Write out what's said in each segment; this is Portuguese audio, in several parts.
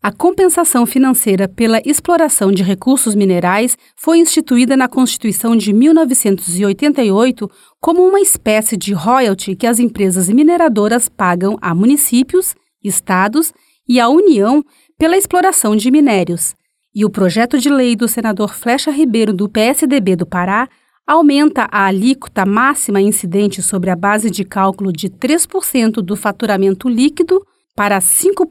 A compensação financeira pela exploração de recursos minerais foi instituída na Constituição de 1988 como uma espécie de royalty que as empresas mineradoras pagam a municípios, estados e à União pela exploração de minérios. E o projeto de lei do senador Flecha Ribeiro, do PSDB do Pará, aumenta a alíquota máxima incidente sobre a base de cálculo de 3% do faturamento líquido para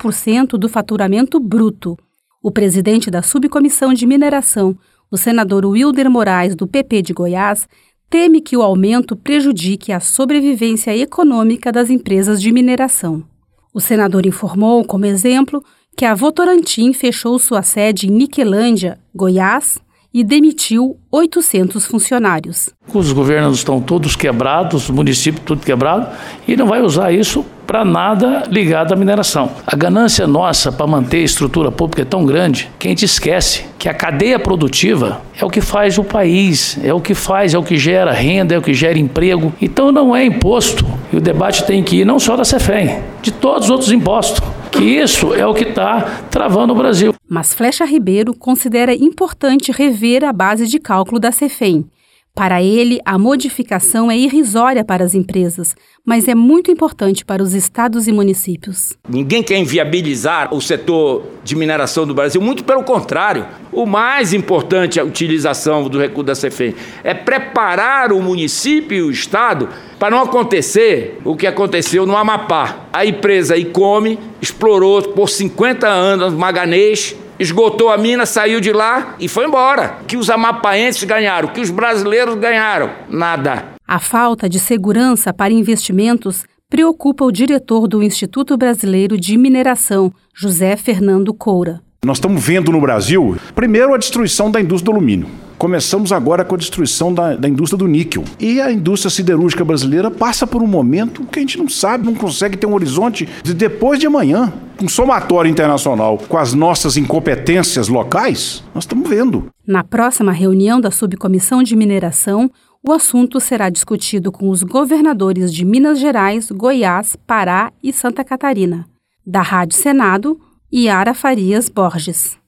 5% do faturamento bruto. O presidente da Subcomissão de Mineração, o senador Wilder Moraes, do PP de Goiás, teme que o aumento prejudique a sobrevivência econômica das empresas de mineração. O senador informou, como exemplo, que a Votorantim fechou sua sede em Niquelândia, Goiás, e demitiu 800 funcionários. Os governos estão todos quebrados, o município tudo quebrado, e não vai usar isso para nada ligado à mineração. A ganância nossa para manter a estrutura pública é tão grande que a gente esquece que a cadeia produtiva é o que faz o país, é o que gera renda, é o que gera emprego. Então não é imposto, e o debate tem que ir não só da CEFEM, de todos os outros impostos, que isso é o que está travando o Brasil. Mas Flecha Ribeiro considera importante rever a base de cálculo da CEFEM. Para ele, a modificação é irrisória para as empresas, mas é muito importante para os estados e municípios. Ninguém quer inviabilizar o setor de mineração do Brasil, muito pelo contrário. O mais importante é a utilização do recurso da CEFEM é preparar o município e o estado para não acontecer o que aconteceu no Amapá. A empresa Icome explorou por 50 anos manganês, esgotou a mina, saiu de lá e foi embora. Que os amapaenses ganharam, que os brasileiros ganharam, nada. A falta de segurança para investimentos preocupa o diretor do Instituto Brasileiro de Mineração, José Fernando Coura. Nós estamos vendo no Brasil, primeiro, a destruição da indústria do alumínio. Começamos agora com a destruição da indústria do níquel. E a indústria siderúrgica brasileira passa por um momento que a gente não sabe, não consegue ter um horizonte de depois de amanhã. Um somatório internacional com as nossas incompetências locais, nós estamos vendo. Na próxima reunião da Subcomissão de Mineração, o assunto será discutido com os governadores de Minas Gerais, Goiás, Pará e Santa Catarina. Da Rádio Senado, Yara Farias Borges.